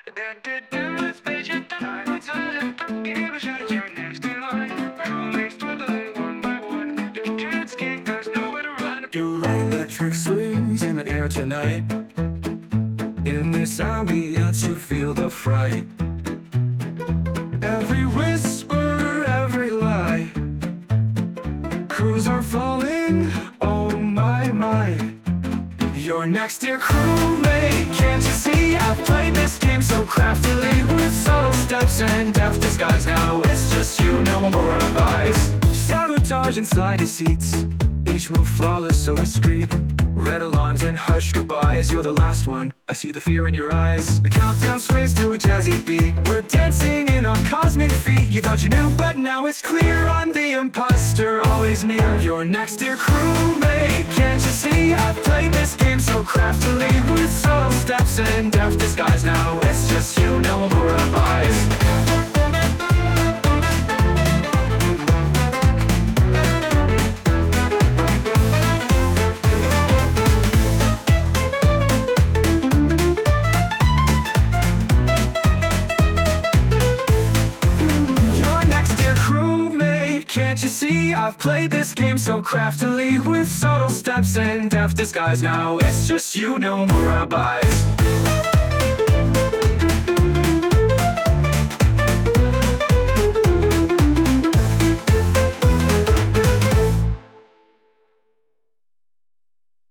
Your electric swings in the air tonight. In this ambience you feel the fright. Every whisper, every lie. Crews are falling, oh my, my. Your next dear crewmate, can't you see? I've played this game so craftily, with subtle steps and deft disguise. Now it's just you, no more advice. Sabotage inside his seats, each move flawless, so discreet. Red alarms and hushed goodbyes, you're the last one, I see the fear in your eyes. The countdown sways to a jazzy beat, we're dancing in our cosmic feet. You thought you knew, but now it's clear, I'm the imposter, always near. Your next dear crewmate, can't you see? I've played this game so craftily, with subtle steps and deft disguise. Now it's just you, no more advice. Can't you see? I've played this game so craftily, with subtle steps and deft disguise. Now it's just you, no more advice.